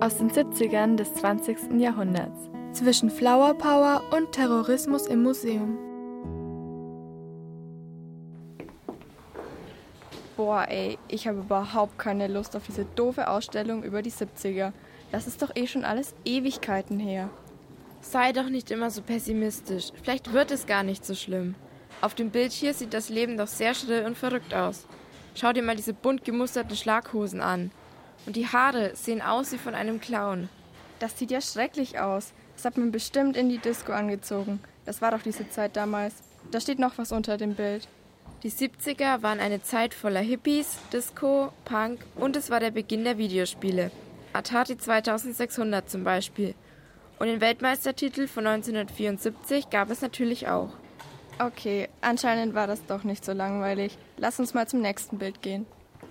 aus den 70ern des 20. Jahrhunderts. Zwischen Flower Power und Terrorismus im Museum. Boah ey, ich habe überhaupt keine Lust auf diese doofe Ausstellung über die 70er. Das ist doch schon alles Ewigkeiten her. Sei doch nicht immer so pessimistisch. Vielleicht wird es gar nicht so schlimm. Auf dem Bild hier sieht das Leben doch sehr schrill und verrückt aus. Schau dir mal diese bunt gemusterten Schlaghosen an. Und die Haare sehen aus wie von einem Clown. Das sieht ja schrecklich aus. Das hat man bestimmt in die Disco angezogen. Das war doch diese Zeit damals. Da steht noch was unter dem Bild. Die 70er waren eine Zeit voller Hippies, Disco, Punk und es war der Beginn der Videospiele. Atari 2600 zum Beispiel. Und den Weltmeistertitel von 1974 gab es natürlich auch. Okay, anscheinend war das doch nicht so langweilig. Lass uns mal zum nächsten Bild gehen.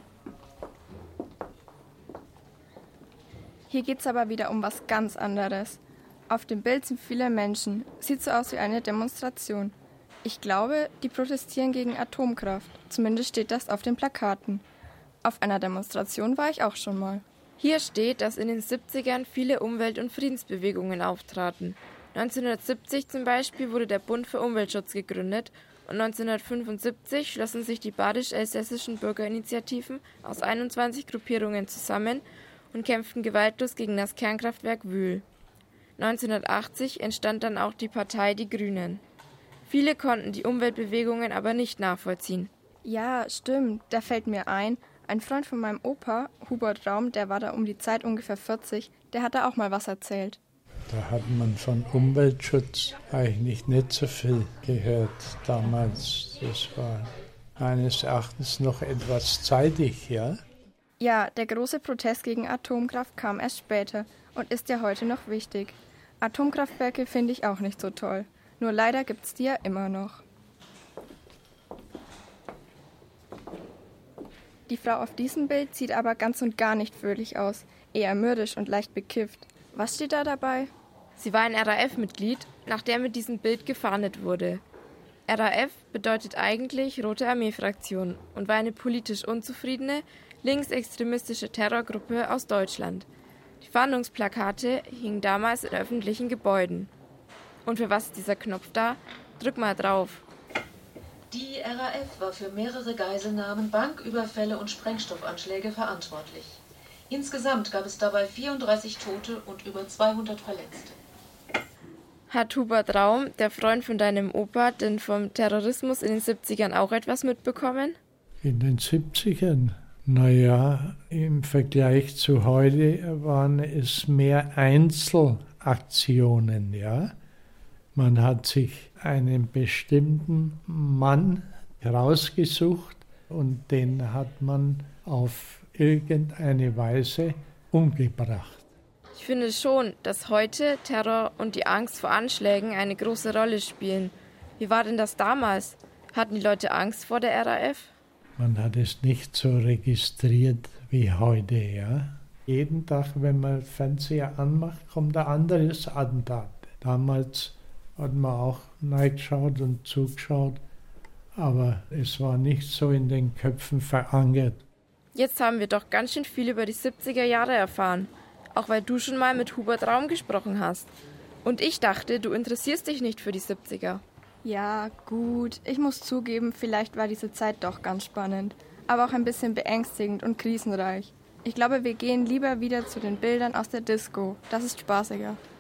Hier geht's aber wieder um was ganz anderes. Auf dem Bild sind viele Menschen. Sieht so aus wie eine Demonstration. Ich glaube, die protestieren gegen Atomkraft. Zumindest steht das auf den Plakaten. Auf einer Demonstration war ich auch schon mal. Hier steht, dass in den 70ern viele Umwelt- und Friedensbewegungen auftraten. 1970 zum Beispiel wurde der Bund für Umweltschutz gegründet und 1975 schlossen sich die badisch-elsässischen Bürgerinitiativen aus 21 Gruppierungen zusammen und kämpften gewaltlos gegen das Kernkraftwerk Wühl. 1980 entstand dann auch die Partei Die Grünen. Viele konnten die Umweltbewegungen aber nicht nachvollziehen. Ja, stimmt, da fällt mir ein Freund von meinem Opa, Hubert Raum, der war da um die Zeit ungefähr 40, der hat da auch mal was erzählt. Da hat man von Umweltschutz eigentlich nicht so viel gehört damals. Das war meines Erachtens noch etwas zeitig, ja? Ja, der große Protest gegen Atomkraft kam erst später und ist ja heute noch wichtig. Atomkraftwerke finde ich auch nicht so toll. Nur leider gibt's die ja immer noch. Die Frau auf diesem Bild sieht aber ganz und gar nicht fröhlich aus. Eher mürrisch und leicht bekifft. Was steht da dabei? Sie war ein RAF-Mitglied, nach der mit diesem Bild gefahndet wurde. RAF bedeutet eigentlich Rote Armee-Fraktion und war eine politisch unzufriedene, linksextremistische Terrorgruppe aus Deutschland. Die Fahndungsplakate hingen damals in öffentlichen Gebäuden. Und für was ist dieser Knopf da? Drück mal drauf. Die RAF war für mehrere Geiselnahmen, Banküberfälle und Sprengstoffanschläge verantwortlich. Insgesamt gab es dabei 34 Tote und über 200 Verletzte. Hat Hubert Raum, der Freund von deinem Opa, denn vom Terrorismus in den 70ern auch etwas mitbekommen? In den 70ern? Naja, im Vergleich zu heute waren es mehr Einzelaktionen, ja. Man hat sich einen bestimmten Mann rausgesucht und den hat man auf irgendeine Weise umgebracht. Ich finde schon, dass heute Terror und die Angst vor Anschlägen eine große Rolle spielen. Wie war denn das damals? Hatten die Leute Angst vor der RAF? Man hat es nicht so registriert wie heute, ja. Jeden Tag, wenn man Fernseher anmacht, kommt ein anderes Attentat. Damals hat man auch reingeschaut und zugeschaut, aber es war nicht so in den Köpfen verankert. Jetzt haben wir doch ganz schön viel über die 70er Jahre erfahren, auch weil du schon mal mit Hubert Raum gesprochen hast. Und ich dachte, du interessierst dich nicht für die 70er. Ja, gut. Ich muss zugeben, vielleicht war diese Zeit doch ganz spannend, aber auch ein bisschen beängstigend und krisenreich. Ich glaube, wir gehen lieber wieder zu den Bildern aus der Disco. Das ist spaßiger.